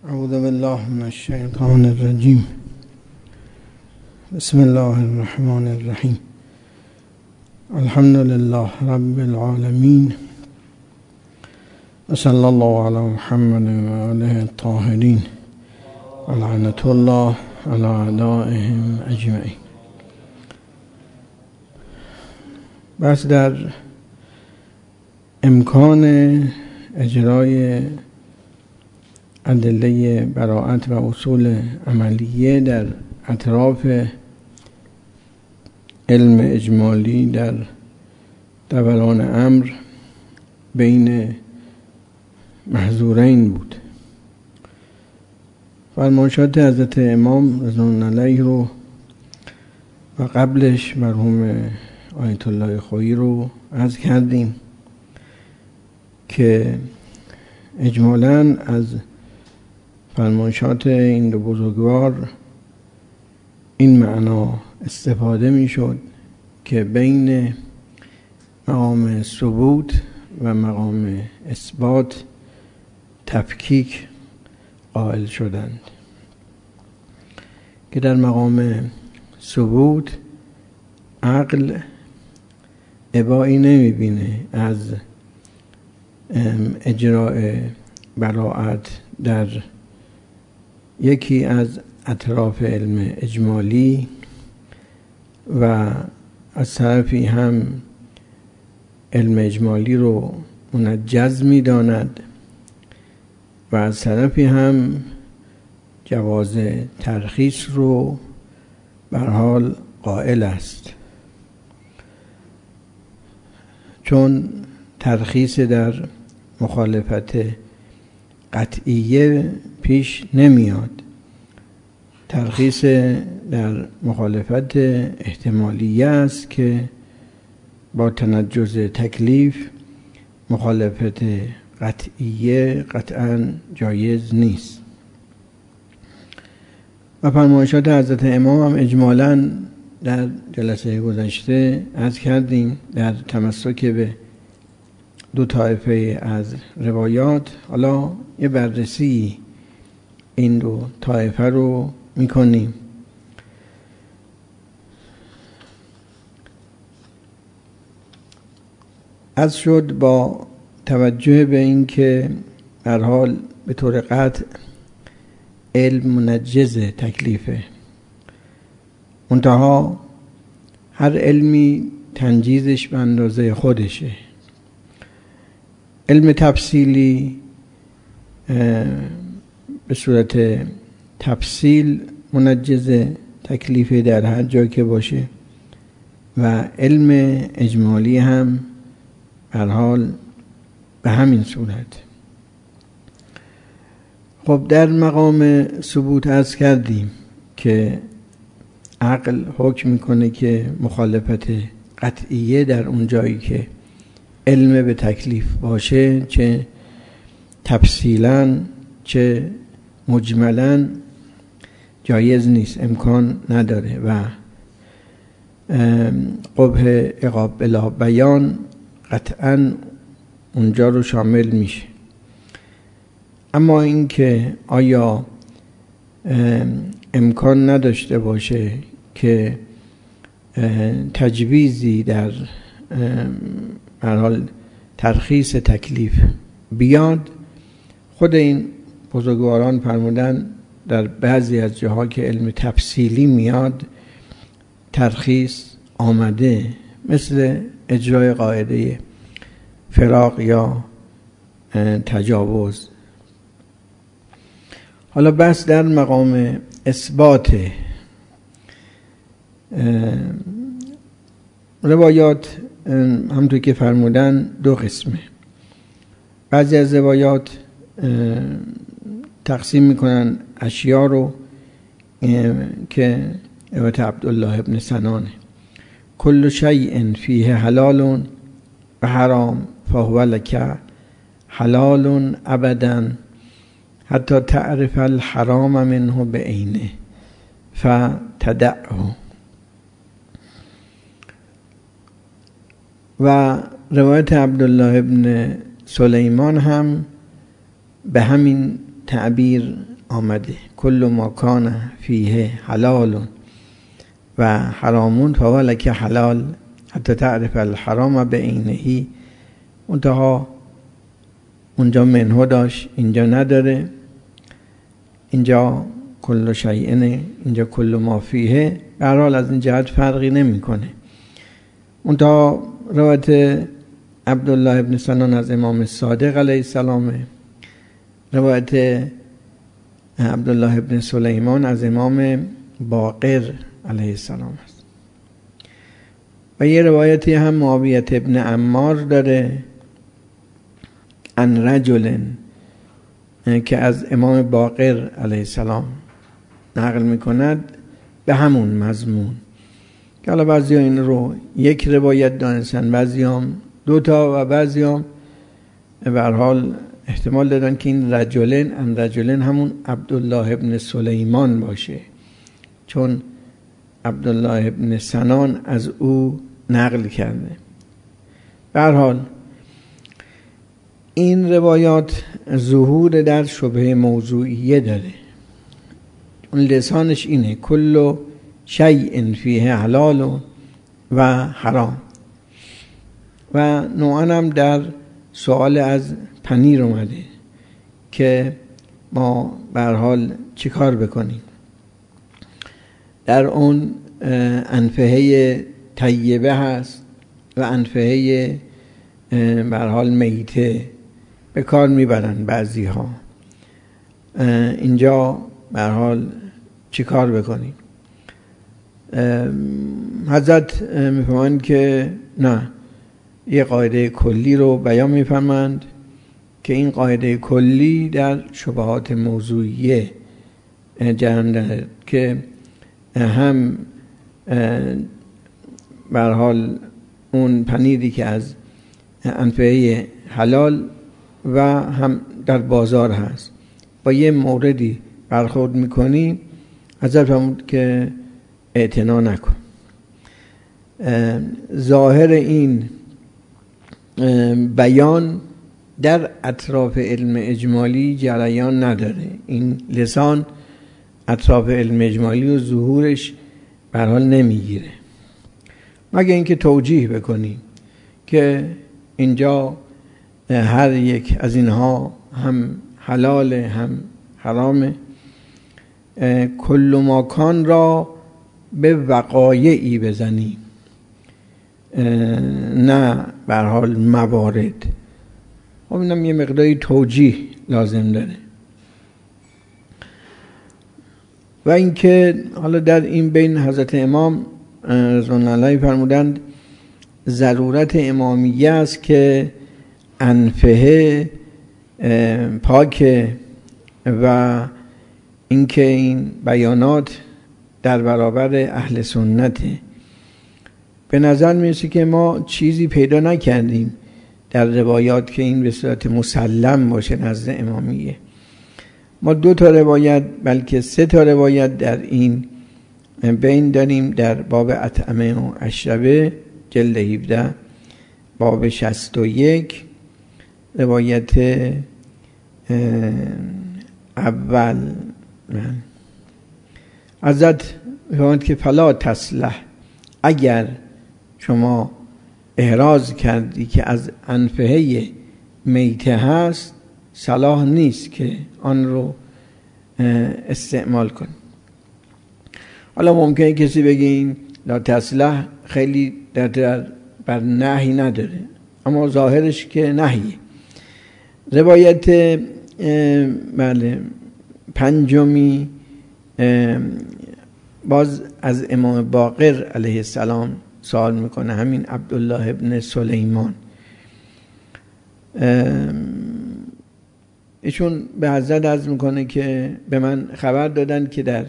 اعوذ بالله من الشیطان الرجیم. بسم الله الرحمن الرحیم. الحمد لله رب العالمین و صلی الله علی محمد و آله الطاهرین و لعنة الله علی اعدائهم اجمعین. بس در امکان اجرای ادله براءت و اصول عملیه در اطراف علم اجمالی در دوران امر بین محظورین بود. فرمایشات حضرت امام رضوان علیه رو و قبلش مرحوم آیت الله خویی رو عرض کردیم که اجمالاً از فرمایشات این دو بزرگوار این معنا استفاده می شد که بین مقام ثبوت و مقام اثبات تفکیک قائل شدند، که در مقام ثبوت عقل ابایی نمی بینه از اجراء براءت در یکی از اطراف علم اجمالی و از طرفی هم علم اجمالی رو منجز می داند و از طرفی هم جواز ترخیص رو بر حال قائل است، چون ترخیص در مخالفت قطعیه پیش نمیاد. ترخیص در مخالفت احتمالیه است که با تنجز تکلیف مخالفت قطعیه قطعا جایز نیست. و فرمایشات حضرت امام هم اجمالاً در جلسه گذشته عرض کردیم در تمسک به دو طایفه از روایات. حالا یه بررسی این دو طایفه رو میکنیم. از شد با توجه به این که هر حال به طور قطع علم منجز تکلیفه، منتها هر علمی تنجیزش به اندازه خودشه. علم تفصیلی به صورت تفصیل منجز تکلیف در هر جای که باشه و علم اجمالی هم هر حال به همین صورت. خب در مقام ثبوت عرض کردیم که عقل حکم میکنه که مخالفت قطعیه در اون جایی که علم به تکلیف باشه، چه تفصیلاً چه مجملاً، جایز نیست، امکان نداره و قبح عقاب بلا بیان قطعاً اونجا رو شامل میشه. اما این که آیا امکان نداشته باشه که تجویزی در هر حال ترخیص تکلیف بیاد، خود این بزرگواران فرمودن در بعضی از جاها که علم تفصیلی میاد ترخیص آمده، مثل اجرای قاعده فراق یا تجاوز. حالا بس در مقام اثبات روایات همونطور که فرمودن دو قسمه. بعضی از روایات تقسیم میکنن اشیاء رو که روایت عبدالله ابن سنانه: کل شیء فیه حلال و حرام فهو لک حلال ابدا حتی تعرف الحرام منه بعینه فتدعه. و روایت عبدالله ابن سلیمان هم به همین تعبیر آمده کل ما کان فیه حلال و حرامون فهو لک حلال حتی تعرف الحرام بعینه. منتها اونجا منه داشت، اینجا نداره. اینجا کل شیء، اینجا کل ما فیه. به هر حال از این جهت فرقی نمیکنه. منتها روایت عبدالله ابن سنان از امام صادق علیه السلام، روایت عبدالله ابن سلیمان از امام باقر علیه السلام است. و یه روایتی هم معاویه ابن عمار داره عن رجل که از امام باقر علیه السلام نقل میکند به همون مضمون، که حالا بعضی ها این رو یک روایت دانستن، بعضی هم دوتا و بعضی هم به هر حال احتمال دادن که این رجلین همون عبدالله ابن سلیمان باشه، چون عبدالله ابن سنان از او نقل کرده. به هر حال این روایات ظهور در شبه موضوعیه داره. اون لسانش اینه کل شیء فیه حلال و حرام. و نوعا هم در سوال از پنیر اومده که ما به هر حال چی کار بکنیم. در اون انفهه طیبه هست و انفهه به هر حال میته به کار میبرن بعضی ها. اینجا به هر حال چی کار بکنیم؟ حضرت میفهمند که نه، یه قاعده کلی رو بیان میفرمند که این قاعده کلی در شبهات موضوعیه جرم دارد که هم به هر حال اون پنیری که از انفعه حلال و هم در بازار هست با یه موردی برخورد میکنی، حضرت فرمود که اعتنا نکن. ظاهر این بیان در اطراف علم اجمالی جریان نداره. این لسان اطراف علم اجمالی و ظهورش به هر حال نمیگیره، مگه اینکه توجیه بکنیم که اینجا هر یک از اینها هم حلال هم حرامه. کل ماکان را به وقایعی بزنیم، نه به هر حال موارد. خب اینم یه مقداری توجیه لازم داره. و اینکه حالا در این بین حضرت امام رضوان الله فرمودند ضرورت امامیه است که انفه پاکه و اینکه این بیانات در برابر اهل سنته. به نظر میرسه که ما چیزی پیدا نکردیم در روایات که این به صورت مسلم باشه نزد امامیه. ما 2 روایت بلکه 3 روایت در این بین داریم. در باب اطعمه و اشربه جلد 17 باب 61 روایت اول حضرت فرمود که فلا تصلح، اگر شما احراز کردی که از انفهه میته هست، صلاح نیست که آن رو استعمال کن. حالا ممکنه کسی بگه این لا تصلح خیلی در بر نهی نداره، اما ظاهرش که نهیه. روایت بله 5 باز از امام باقر علیه السلام سوال میکنه، همین عبدالله ابن سلیمان. ایشون به حضرت عرض میکنه که به من خبر دادن که در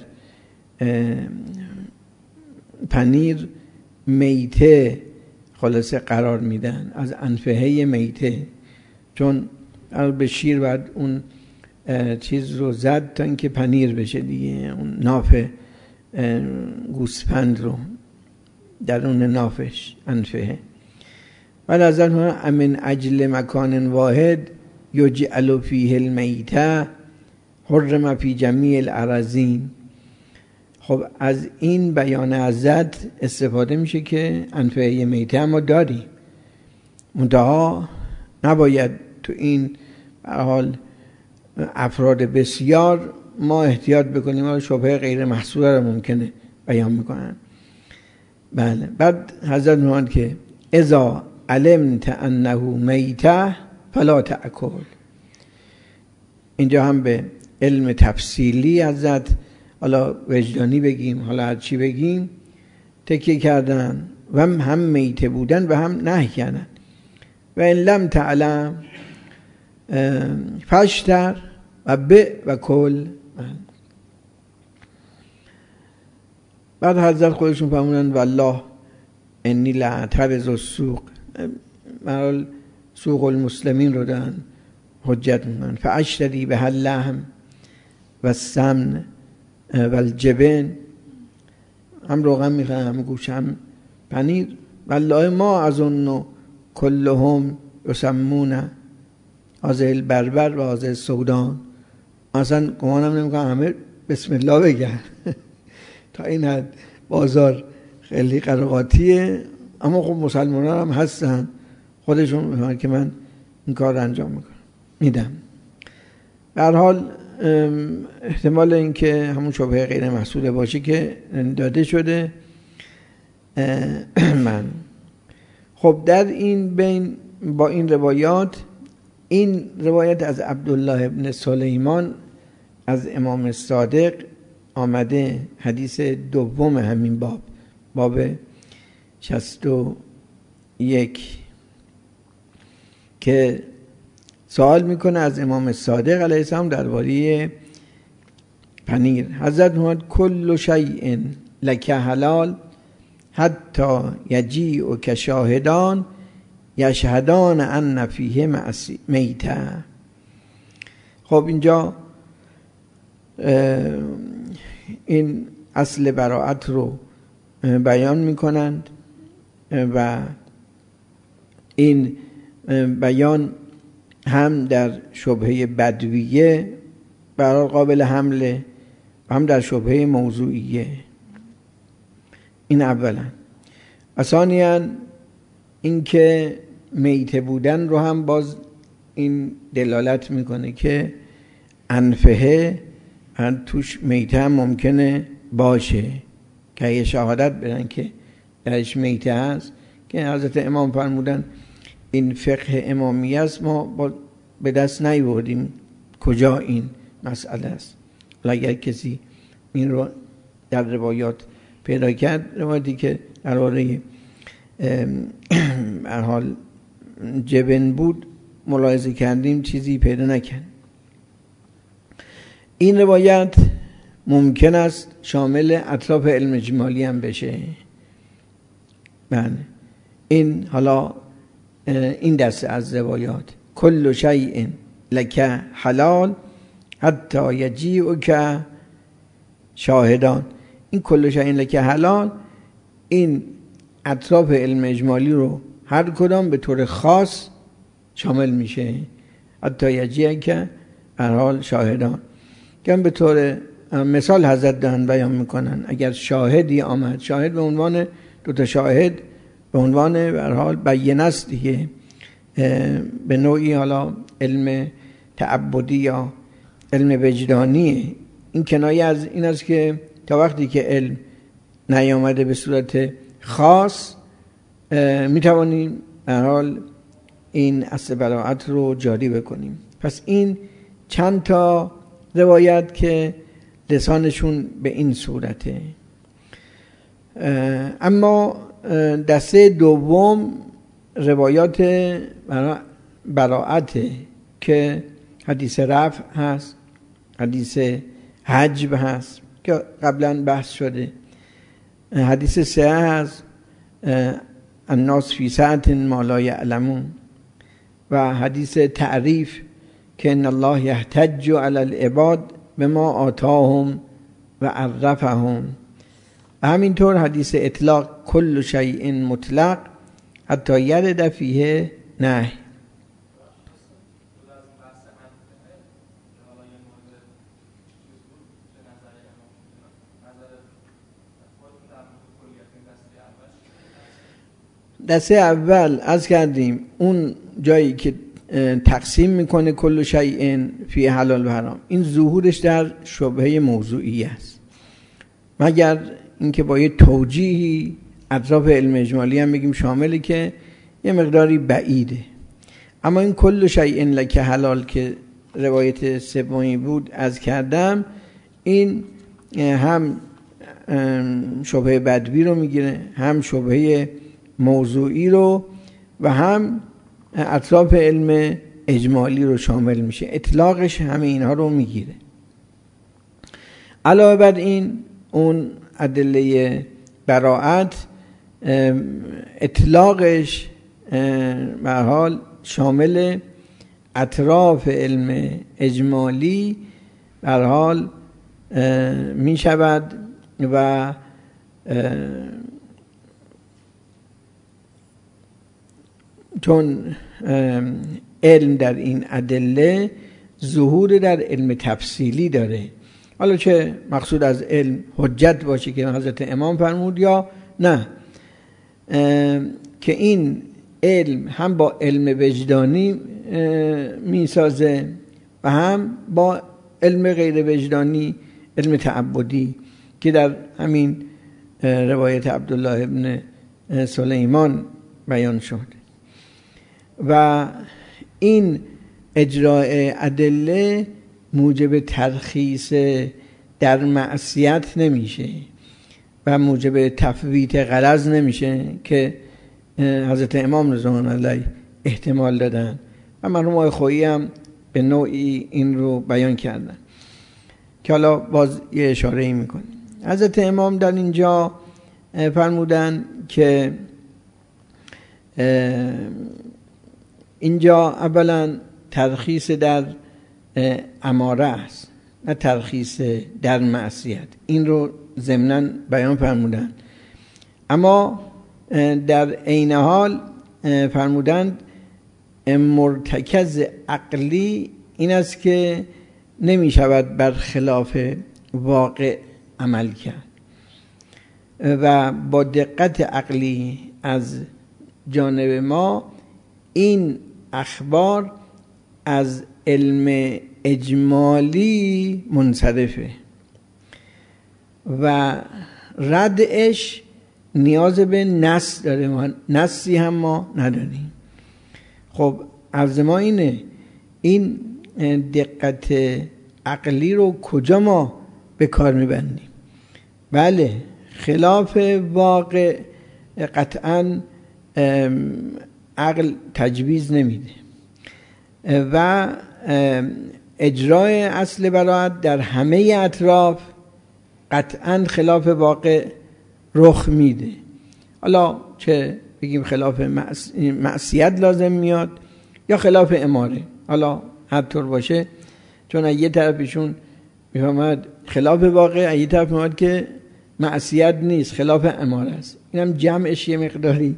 پنیر میته خلاصه قرار میدن، از انفهه میته، چون به شیر باید اون چیز رو زد تا اینکه پنیر بشه دیگه، اون ناف گوسفند رو درون نافش انفهه. ولی از امن اجل مکان واحد یجعل فیه المیته حرم فی جمیع الارضین. خب از این بیان حضرت استفاده میشه که انفعه میته هم ما داریم، منتها نباید تو این به حال افراد بسیار ما احتیاط بکنیم، ولی شبهه غیر محصوره رو ممکنه بیان میکنن. بله. بعد حضرت میگن که اذا علمت انه میته فلا تأکل. اینجا هم به علم تفصیلی حضرت، حالا وجدانی بگیم حالا هر چی بگیم، تکیه کردن و هم میته بودن و هم نهی کردن. و ان لم تعلم فاشتر و بع و کل. بعد حضرت خودشون فرمودن والله انی لاعترض السوق، مرال سوق المسلمین رو دارن حجت میکنن. فاشتری به اللحم و السمن و الجبن، هم روغن میخرن هم گوشت هم پنیر. والله ما اظن کلهم یسمون هذه البربر و هذه السودان. اصلا گمانم نمیکنم همه بسم الله بگن. تا این حد بازار خیلی قرقاتیه، اما خب مسلمان هم هستن خودشون میگن که من این کار رو انجام میدم. به هر حال احتمال این که همون شبهه غیر محصوله باشه که داده شده. من خب در این بین با این روایات، این روایت از عبدالله ابن سلیمان از امام صادق آمده، حدیث دوم همین باب 61 که سوال میکنه از امام صادق علیه السلام درباره پنیر. حضرت محمد کل شیء لک حلال حتی یجیء که شاهدان یشهدان ان فیه میته. خب اینجا این اصل براءت رو بیان میکنند و این بیان هم در شبهه بدویه برای قابل حمله و هم در شبهه موضوعیه. این اولا. ثانیاً این که میته بودن رو هم باز این دلالت میکنه که انفهه توش میته هم ممکنه باشه، که یه شهادت بدن که درش میته هست، که حضرت امام فرمودن این فقه امامی است، ما به دست نیاوردیم کجا این مسئله است. اگر کسی این رو در روایات پیدا کرد، روایتی که درباره هر حال جبن بود ملاحظه کردیم چیزی پیدا نکرد. این روایت ممکن است شامل اطراف علم اجمالی هم بشه. بله. این حالا این دسته از روایات کل شیء لک حلال حتی یجیء که شاهدان، این کل شیء لک حلال، این اطراف علم اجمالی رو هر کدام به طور خاص شامل میشه. حتی یجیء که هر حال شاهدان، که به طور مثال حضرت دارن بیان میکنن اگر شاهدی آمد، شاهد به عنوان دوتا شاهد به عنوان به هر حال بیانه است دیگه، به نوعی حالا علم تعبدی یا علم وجدانی. این کنایه از این است که تا وقتی که علم نیامده به صورت خاص میتوانیم به هر حال این اصل براءت رو جاری بکنیم. پس این چند تا روایت که لسانشون به این صورته. اما دسته دوم روایات براءت که حدیث رفع هست، حدیث حجب هست که قبلا بحث شده، حدیث صحیح هست الناس فی سعة ما لا یعلمون، و حدیث تعریف که ان الله یحتج علی العباد بما آتاهم و عرفهم، و همینطور حدیث اطلاق کل شیء مطلق حتی یرد فیه نهی. دسته اول از کردیم اون جایی که تقسیم میکنه کل شیء فی حلال و حرام، این ظهورش در شبهه موضوعی است، مگر اینکه با یه توجیهی اطراف علم اجمالی هم بگیم شامله که یه مقداری بعیده. اما این کل شیء لک حلال که روایت سومی بود از کردم، این هم شبهه بدوی رو میگیره، هم شبهه موضوعی رو و هم اطراف علم اجمالی رو شامل میشه، اطلاقش همه اینها رو میگیره. علاوه بر این اون ادله براءت اطلاقش به هر حال شامل اطراف علم اجمالی به هر حال می شود و چون علم در این ادله ظهور در علم تفصیلی داره، حالا چه مقصود از علم حجت باشه که حضرت امام فرمود یا نه، که این علم هم با علم وجدانی میسازه و هم با علم غیر وجدانی، علم تعبدی که در همین روایت عبدالله ابن سلیمان بیان شد. و این اجراء ادله موجب ترخیص در معصیت نمیشه و موجب تفویت غرض نمیشه که حضرت امام رضوان علیه احتمال دادن و مرحوم خویی هم به نوعی این رو بیان کردن که حالا باز یه اشاره میکنه. حضرت امام در اینجا فرمودن که اینجا اولا ترخیص در اماره است نه ترخیص در معصیت، این رو ضمناً بیان فرمودن. اما در عین حال فرمودند مرتکز عقلی این است که نمی شود بر خلاف واقع عمل کرد و با دقت عقلی از جانب ما این اخبار از علم اجمالی منصرفه و ردش نیاز به نص داره، ما نصی هم ما نداریم. خب عرض ما اینه، این دقت عقلی رو کجا ما به کار میبندیم؟ بله خلاف واقع قطعاً عقل تجویز نمیده و اجرای اصل براءت در همه اطراف قطعاً خلاف واقع رخ میده. حالا چه بگیم خلاف معصیت لازم میاد یا خلاف اماره، حالا هر طور باشه، چون یه طرفشون میفهمد خلاف واقع، یه طرف میفهمد که معصیت نیست خلاف اماره است. اینم جمعش یه مقداری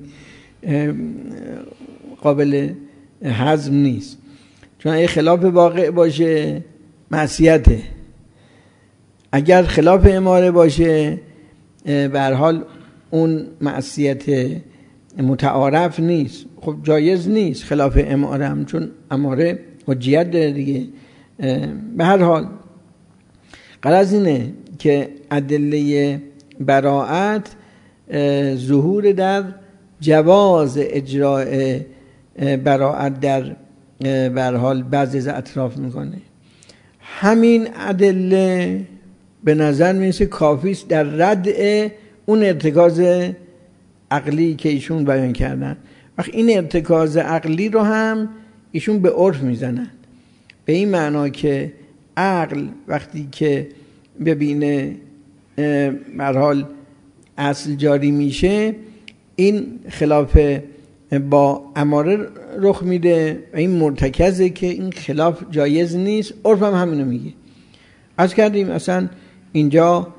قابل هضم نیست، چون اگه خلاف واقع باشه معصیته، اگر خلاف اماره باشه به هر حال اون معصیت متعارف نیست، خب جایز نیست خلاف اماره هم، چون اماره حجیت داره دیگه. به هر حال غرض اینه که ادله براءت ظهور در جواز اجراء براءت در به هر حال بعضی از اطراف میکنه. همین ادله به نظر میرسه کافی است در رد اون ارتکاز عقلی که ایشون بیان کردن. وقت این ارتکاز عقلی رو هم ایشون به عرف میزنن، به این معنا که عقل وقتی که ببینه به هر حال اصل جاری میشه، این خلاف با اماره رخ میده و این مرتکزه که این خلاف جایز نیست. عرف هم همینو میگه. از کردیم اصلا اینجا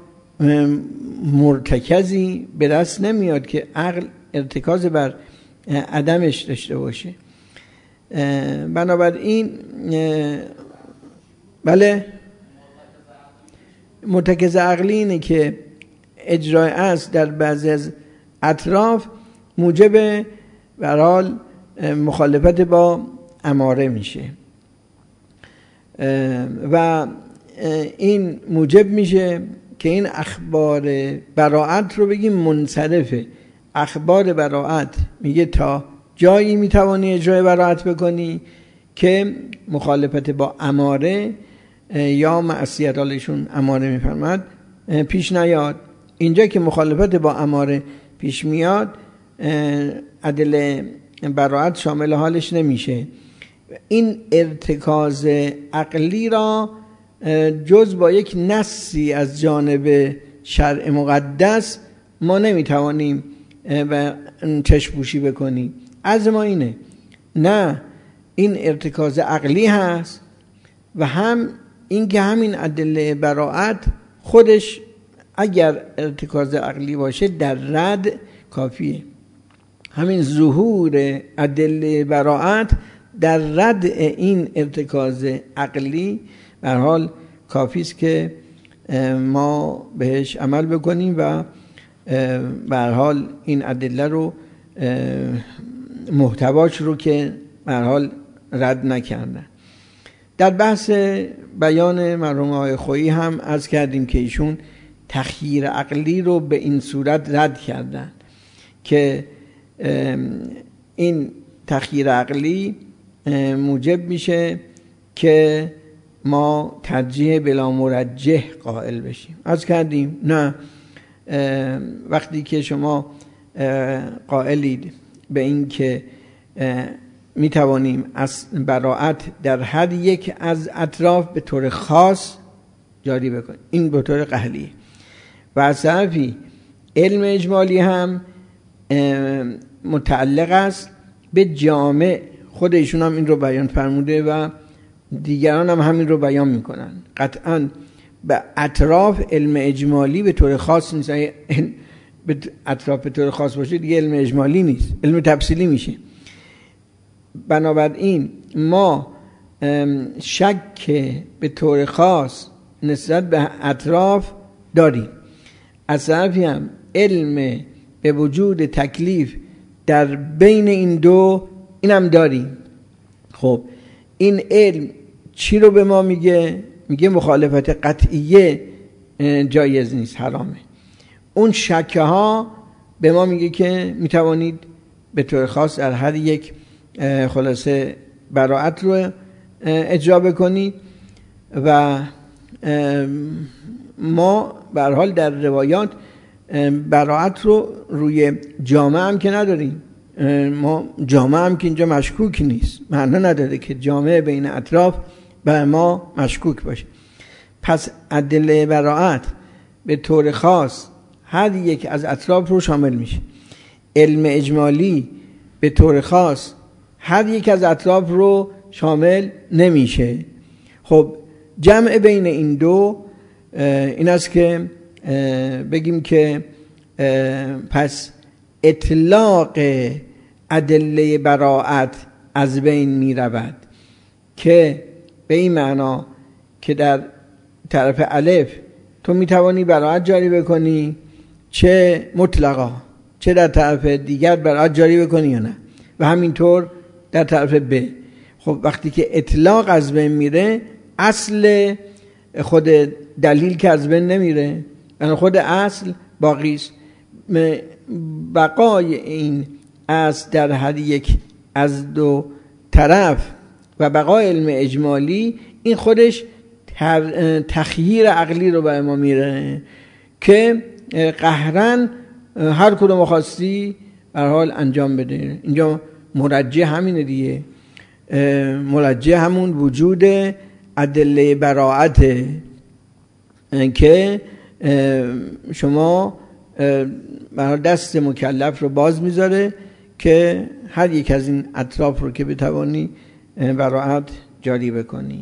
مرتکزی به دست نمیاد که عقل ارتکاز بر عدمش داشته باشه. بنابراین بله مرتکز عقلی اینه که اجرای است در بعضی از اطراف موجب به هر حال مخالفت با اماره میشه و این موجب میشه که این اخبار براءت رو بگیم منصرفه. اخبار براءت میگه تا جایی میتوانی اجرای براءت بکنی که مخالفت با اماره یا معصیت، حالشون اماره میفرماد، پیش نیاد. اینجا که مخالفت با اماره پیش میاد ادله براءت شامل حالش نمیشه. این ارتکاز عقلی را جز با یک نصی از جانب شرع مقدس ما نمیتوانیم و چشم‌پوشی بکنیم. از ما اینه نه، این ارتکاز عقلی هست و هم این که همین ادله براءت خودش اگر ارتکاز عقلی باشه در رد کافیه. همین ظهور ادله براءت در رد این ارتکاز عقلی به هر حال کافی است که ما بهش عمل بکنیم و به هر حال این ادله رو محتواش رو که به هر حال رد نکردن. در بحث بیان مرحوم آقای خویی هم عرض کردیم که ایشون تخییر عقلی رو به این صورت رد کردن که این تخییر عقلی موجب میشه که ما ترجیح بلا مرجح قائل بشیم. عرض کردیم نه، وقتی که شما قائلید به این که می توانیم از براءت در هر یک از اطراف به طور خاص جاری بکنیم، این به طور قهلیه. و از طرفی علم اجمالی هم متعلق است به جامع. خود ایشون هم این رو بیان فرموده و دیگران هم همین رو بیان میکنن. قطعا به اطراف علم اجمالی به طور خاص نیست. به اطراف به طور خاص باشه دیگه علم اجمالی نیست، علم تفصیلی میشه. بنابراین ما شک به طور خاص نسبت به اطراف داریم. از طرفی هم علم به وجود تکلیف در بین این دو اینم داریم. خب این علم چی رو به ما میگه؟ میگه مخالفت قطعیه جایز نیست، حرامه. اون شکه ها به ما میگه که میتوانید به طور خاص در هر یک خلاصه براءت رو اجرا بکنید و ما به هر حال در روایات براءت رو روی جامعه هم که نداریم. ما جامعه هم که اینجا مشکوک نیست، معنی نداره که جامعه بین اطراف بر ما مشکوک باشه. پس ادله براءت به طور خاص هر یک از اطراف رو شامل میشه. علم اجمالی به طور خاص هر یک از اطراف رو شامل نمیشه. خب جمع بین این دو این است که بگیم که پس اطلاق ادله براءت از بین می رود، که به این معنا که در طرف الف تو می توانی براءت جاری بکنی چه مطلقا، چه در طرف دیگر براءت جاری بکنی یا نه، و همینطور در طرف ب. خب وقتی که اطلاق از بین میره اصل خود دلیل که از بین نمیره، یعنی خود اصل باقی است. بقای این اصل در هر یک از دو طرف و بقای علم اجمالی این خودش تخییر عقلی رو به ما میره که قهرن هر کدوم خواستی به هر حال انجام بده. اینجا مرجح همینه دیگه، مرجح همون وجود ادله براءت که شما دست مکلف رو باز میذاره که هر یک از این اطراف رو که بتوانی براءت جاری بکنی.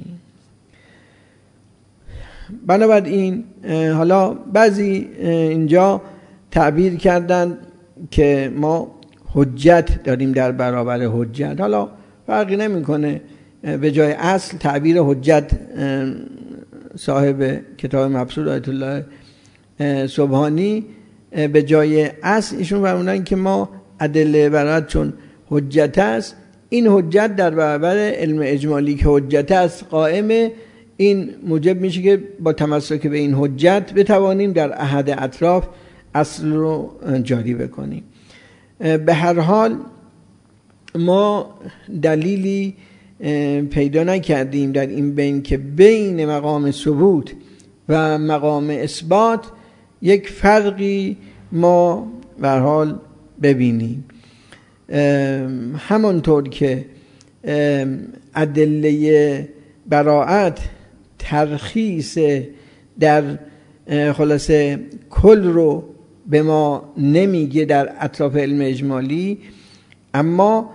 بنابراین حالا بعضی اینجا تعبیر کردن که ما حجت داریم در برابر حجت. حالا فرقی نمیکنه، به جای اصل تعبیر حجت صاحب کتاب مبسوط آیت الله سبحانی به جای اصل ایشون فرمودن که ما ادله برات چون حجت است، این حجت در برابر علم اجمالی که حجت است قائمه، این موجب میشه که با تمسک به این حجت بتوانیم در احد اطراف اصل رو جاری بکنیم. به هر حال ما دلیلی پیدا نکردیم در این بین که بین مقام ثبوت و مقام اثبات یک فرقی ما به هر حال ببینیم. همانطور که ادله براءت ترخیص در خلاصه کل رو به ما نمیگه در اطراف علم اجمالی، اما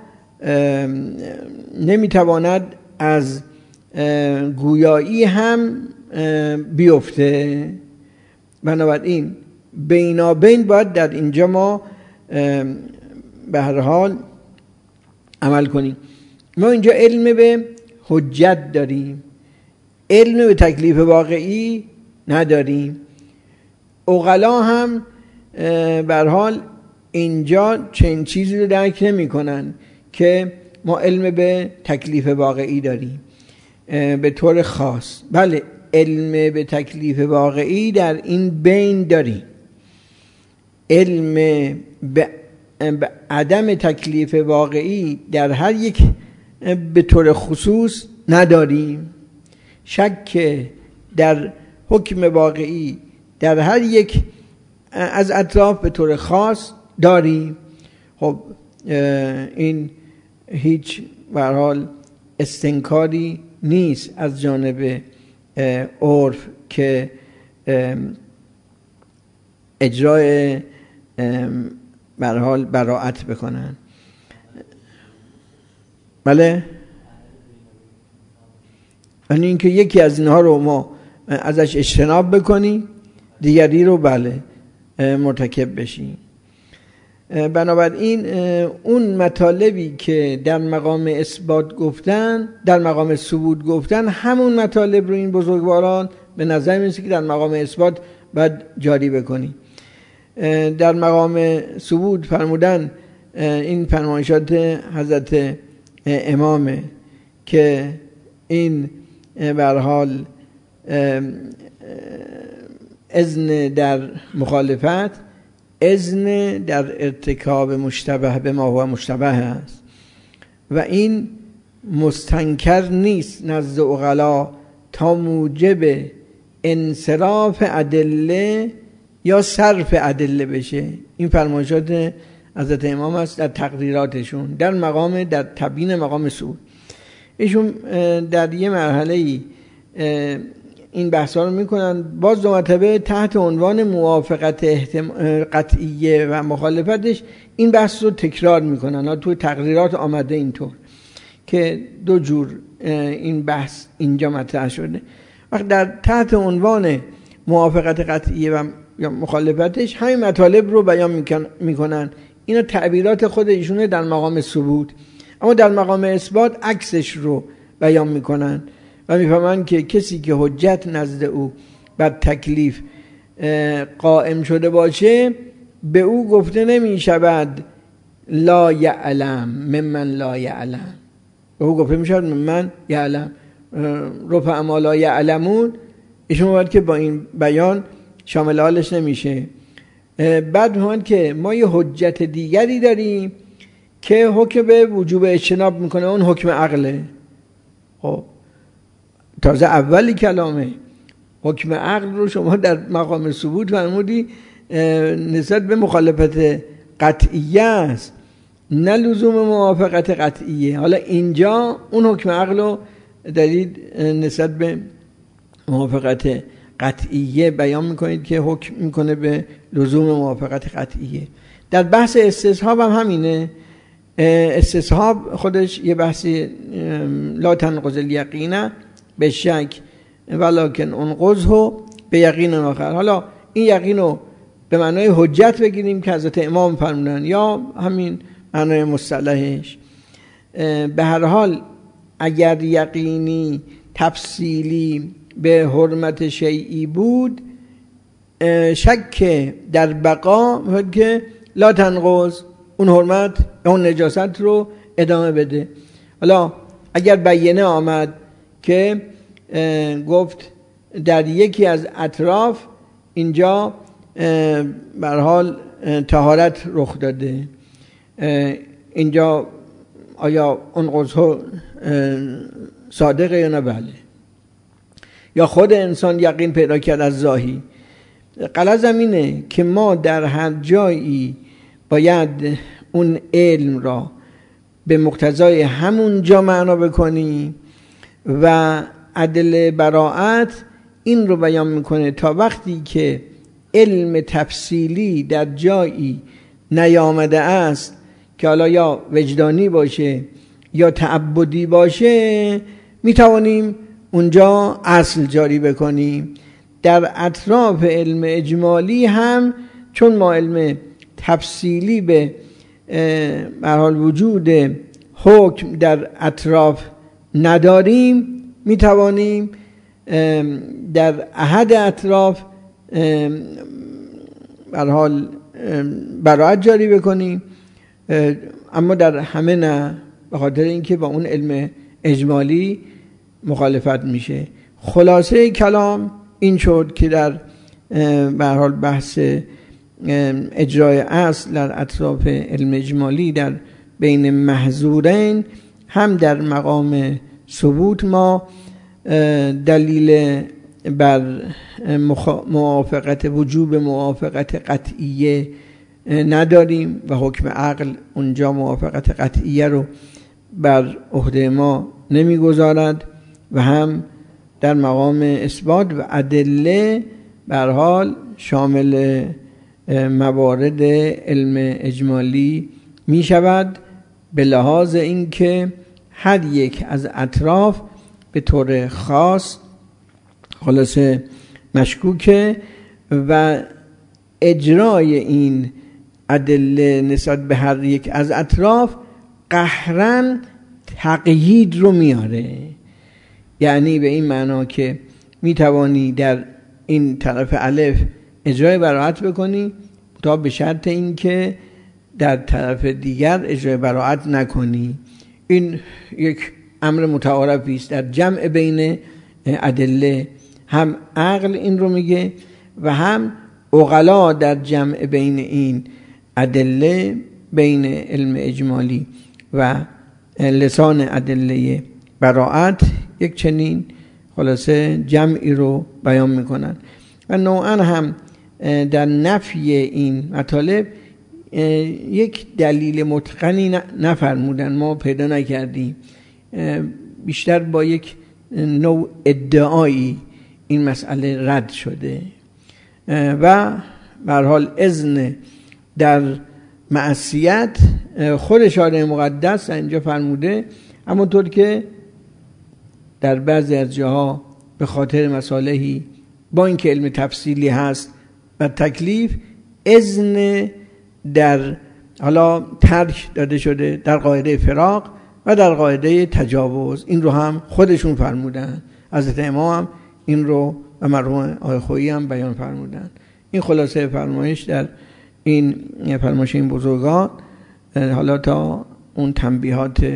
نمیتواند از گویایی هم بیفته. بنابراین بینابین باید در اینجا ما به هر حال عمل کنیم. ما اینجا علم به حجت داریم، علم به تکلیف واقعی نداریم. عقلا هم به هر حال اینجا چنین چیزی رو درک نمی کنن که ما علم به تکلیف واقعی داریم به طور خاص. بله، علم به تکلیف واقعی در این بین داریم، علم به عدم تکلیف واقعی در هر یک به طور خصوص نداریم. شک در حکم واقعی در هر یک از اطراف به طور خاص داریم. خب این هیچ به هر حال استنکاری نیست از جانب عرف که اجرای به هر حال براءت بکنن. بله، یعنی اینکه یکی از اینها رو ما ازش اجتناب بکنیم، دیگری رو بله مرتکب بشیم. بنابراین اون مطالبی که در مقام اثبات گفتن، در مقام ثبوت گفتن، همون مطالب رو این بزرگواران به نظر میرسه که در مقام اثبات باید جاری بکنیم. در مقام ثبوت فرمودن این فرمایشات حضرت امامه که این به هر حال اذن در مخالفت، اذن در ارتکاب مشتبه به ما هو مشتبه است و این مستنکر نیست نزد عقلا تا موجب انصراف ادله یا صرف ادله بشه. این فرمایشات حضرت امام است در تقریراتشون در مقام، در تبیین مقام ثبوت. ایشون در یه مرحله‌ای این بحثا رو میکنن، باز دو مرتبه تحت عنوان موافقت قطعیه و مخالفتش این بحث رو تکرار میکنن. توی تقریرات آمده اینطور که دو جور این بحث اینجا مطرح شده. وقت در تحت عنوان موافقت قطعیه و یا مخالفتش همین مطالب رو بیان میکنن. اینا تعبیرات خود ایشونه در مقام ثبوت، اما در مقام اثبات عکسش رو بیان میکنن و میفهمن که کسی که حجت نزد او بر تکلیف قائم شده باشه به او گفته نمی شود لا یعلم ممن لا یعلم، به او گفته می شود ممن یعلم. رفع ما لا یعلمون ایشون باید که با این بیان شامل حالش نمیشه. بعد میگن که ما یه حجت دیگری داریم که حکم به وجوب اجتناب میکنه، اون حکم عقله. خب تازه اولی کلامه حکم عقل رو شما در مقام ثبوت فرمودی نسبت به مخالفت قطعیه است، نه لزوم موافقت قطعیه. حالا اینجا اون حکم عقل رو دارید نسبت به موافقت قطعیه بیان میکنید که حکم میکنه به لزوم موافقت قطعیه. در بحث استصحاب هم همینه. استصحاب خودش یه بحثی لا تنقض الیقین به شک ولکن انقضه به یقین آخر. حالا این یقین رو به معنای حجت بگیریم که حضرت امام فرمودن یا همین معنای مصطلحش. به هر حال اگر یقینی تفصیلی به حرمت شیئی بود شک در بقا میگه که لا تنقض، اون حرمت یا اون نجاست رو ادامه بده. حالا اگر بیانه آمد که گفت در یکی از اطراف اینجا به هر حال طهارت رخ داده، اینجا آیا اون قضا صادقه یا نه؟ بله. یا خود انسان یقین پیدا کرد از ظاهی. غلط اینه که ما در هر جایی باید اون علم را به مقتضای همون جا معنا بکنیم و ادله براءت این رو بیان میکنه تا وقتی که علم تفصیلی در جایی نیامده است که حالا یا وجدانی باشه یا تعبدی باشه میتوانیم اونجا اصل جاری بکنیم. در اطراف علم اجمالی هم چون ما علم تفصیلی به هر حال وجود حکم در اطراف نداریم، میتوانیم در احد اطراف به هر حال براءت جاری بکنیم، اما در همه نه، به خاطر اینکه با اون علم اجمالی مخالفت میشه. خلاصه کلام این شد که در به هر حال بحث اجرای اصل در اطراف علم اجمالی در بین محظورین هم در مقام ثبوت ما دلیل بر موافقت وجوب موافقت قطعیه نداریم و حکم عقل اونجا موافقت قطعیه رو بر عهده ما نمیگذارد و هم در مقام اثبات و ادله به هر حال شامل موارد علم اجمالی می شود، به لحاظ اینکه هر یک از اطراف به طور خاص خلاصه مشکوکه و اجرای این ادله نسبت به هر یک از اطراف قهراً تقیید رو میاره. یعنی به این معنا که میتوانی در این طرف الف اجرای براءت بکنی تا به شرط این که در طرف دیگر اجرای براءت نکنی. این یک امر متعارفی است در جمع بین ادله، هم عقل این رو میگه و هم عقلا در جمع بین این ادله بین علم اجمالی و لسان ادله براءت یک چنین خلاصه جمعی رو بیان میکنن و نوعا هم در نفی این مطالب یک دلیل متقنی نفرمودن، ما پیدا نکردیم، بیشتر با یک نوع ادعایی این مسئله رد شده و به هر حال اذن در معصیت خود شارع مقدس اینجا فرموده، همونطور که در بعضی از جاها به خاطر مصالحی با اینکه علم تفصیلی هست و تکلیف اذن در حالا ترک داده شده در قاعده فراق و در قاعده تجاوز. این رو هم خودشون فرمودن، حضرت امام هم این رو و مرحوم آقای خویی هم بیان فرمودن. این خلاصه فرمایش در این فرمایش این بزرگان. حالا تا اون تنبیهات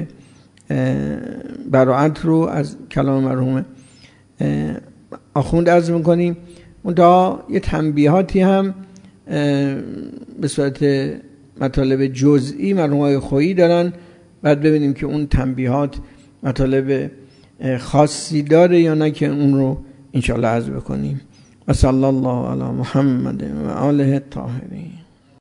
براءت رو از کلام مرحوم آخوند عرض میکنیم. اون تا یه تنبیهاتی هم به صورت مطالب جزئی مرحوم آقای خویی دارن، بعد ببینیم که اون تنبیهات مطالب خاصی داره یا نه که اون رو انشاءالله عرض بکنیم. و صلی الله علی محمد و آله الطاهرین.